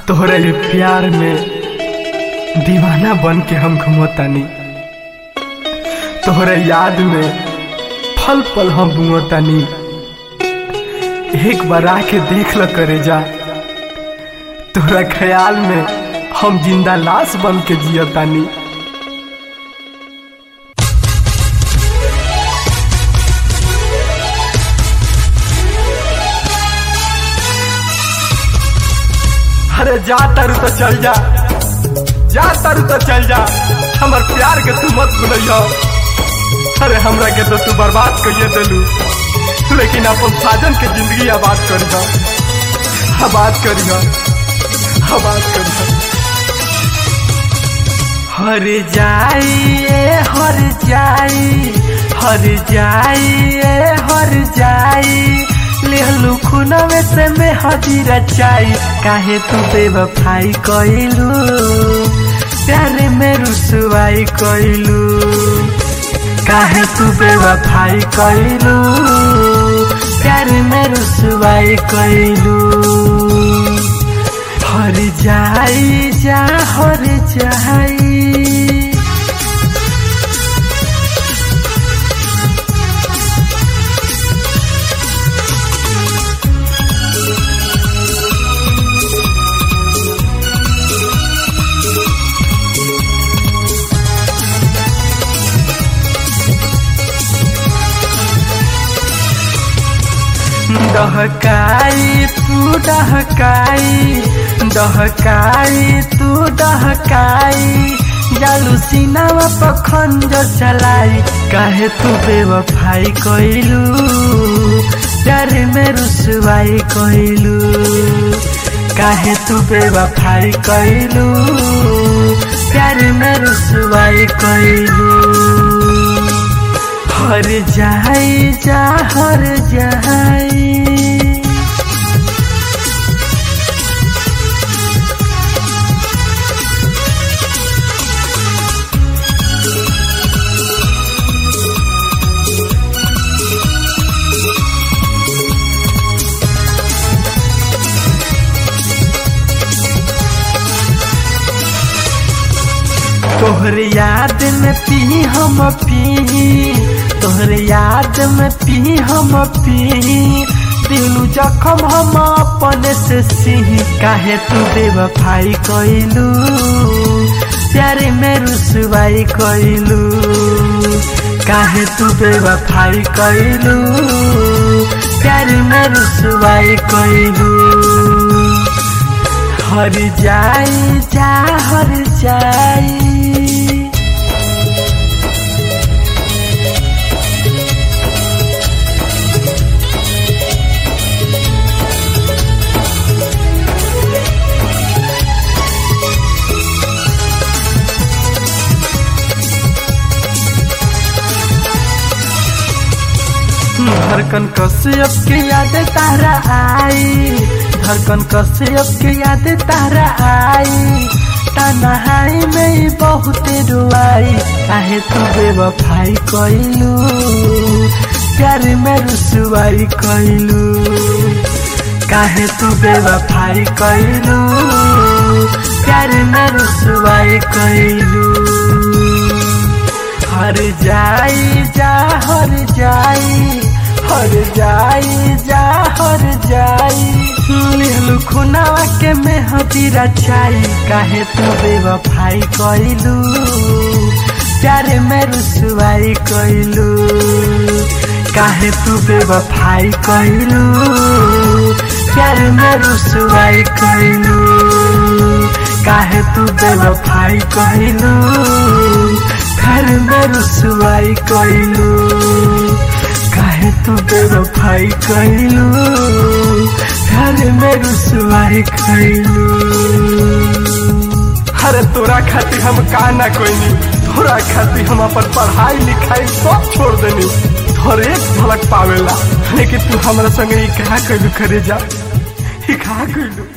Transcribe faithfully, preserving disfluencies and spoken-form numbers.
तोहरे प्यार में दीवाना बन के हम घूमतानी, तोहरे याद में पल पल हम घूमतानी। एक बार आके देख ल करे जा, तोहरा ख्याल में हम जिंदा लाश बन के जियतानी। अरे जा तारू तो चल जा, जा तारू तो चल जा, हमर प्यार के तू मत भूलियो। अरे हमरा के तो तू बर्बाद करिए दिलू, लेकिन अपन साजन के जिंदगी आबाद करियो, आबाद करियो, आबाद करियो। हर जाइए हर जाई, हर जाइए हर जाई, लेहलू खुनवे से में हदी रचाई। काहे तू बेवफाई कइलू, प्यारे में रुसवाई कइलू। काहे तू बेवफाई कइलू, प्यारे में रुसवाई कइलू। हर जाई जा हर जाई, दहकाई तू दहकाई, दहकाई तू दहकाई, जालू सीनावा पर खंजर चलाई। काहे तू बेवफाई कइलू, प्यारे में रुसवाई कइलू। काहे तू बेवफाई कइलू, प्यारे में रुसवाई कइलू। हर जाई जा हर जाई, तोहर याद में पी हम पी, तोहर याद में पी हम पी, दिलू जखम हम अपने से सी। काहे तू बेवफाई कइलू, प्यारे में रुसवाई कइलू। काहे तू बेवफाई कइलू, प्यारे में रुसवाई कइलू। हर जाई जा हर जाई, धड़कन कश्यप के याद तारा आई, धड़कन कश्यप के याद तारा आई। तन्हाई में बहुत रुआई, काहे तू बेवफाई कइलू, प्यारे में रुसवाई कइलू। काहे तू बेवफाई कइलू, प्यारे में रुसवाई कइलू। हर जाई जा हर जाई, हर जाई जा हर जाई, लेहलू खुनावा के में हदी रचाई। काहे तू बेवफाई कइलू, प्यारे में रुसवाई कइलू। काहे तू बेवफाई कइलू, प्यारे में रुसवाई कइलू। काहे तू बेवफाई कइलू, प्यारे में रुसवाई कइलू। काहे तू बेवफाई कइलू, प्यारे में रुसवाई कइलू। अरे तोरा खातिर हम का ना कोइनी, तोरा खातिर हम अपन पढ़ाई लिखाई सब छोड़ देनी, तोर एक झलक पावेला। लेकिन तू हमरा संगे ई कहा कइलू करे जा, ई कहा कइलू।